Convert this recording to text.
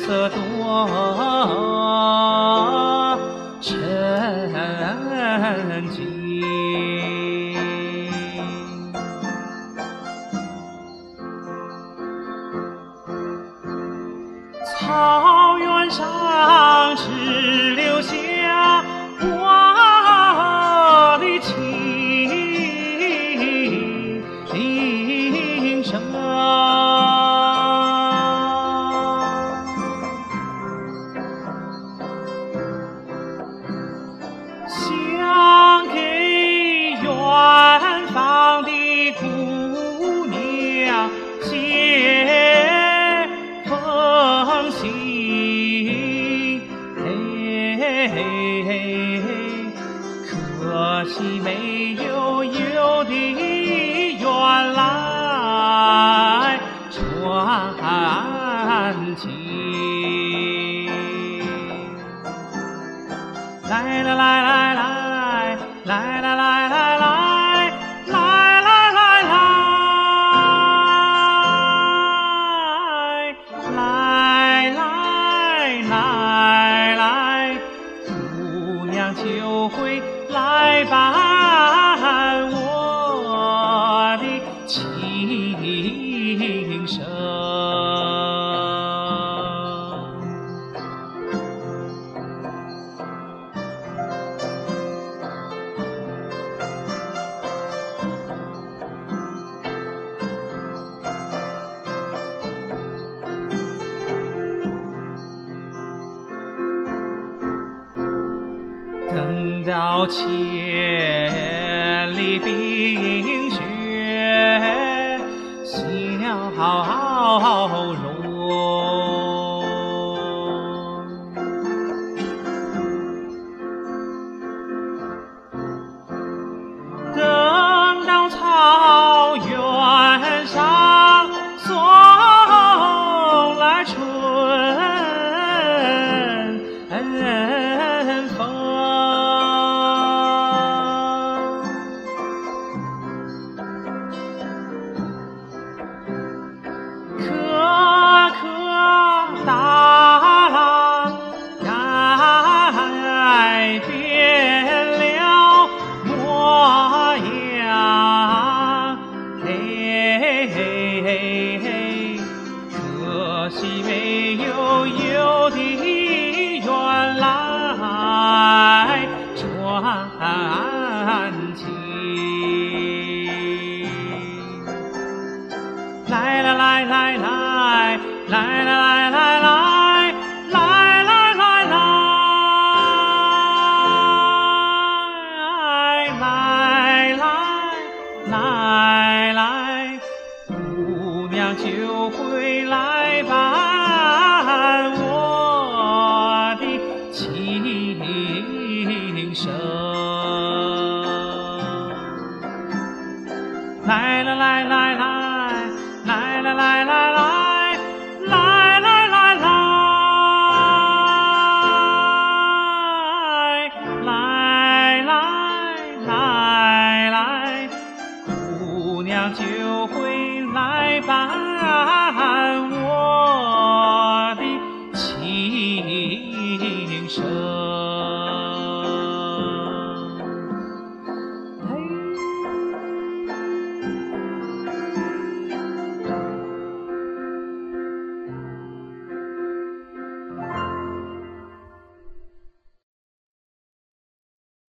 色多沉静。草原上只留下我的琴声，想给远方的姑娘写封信，可惜没有邮递员来传情。来来来来来来来来来来来来来来来来来，姑娘就会来伴我的琴声。等到千里冰雪消融，等到草原上送来春风，可可大浪改变了模样，嘿嘿嘿嘿，可惜没有邮递员来传情。来来来来来来来来来来来来来来来，姑娘就会来伴我的琴声。来来来来来来来来来来来来来来来，姑娘就会来伴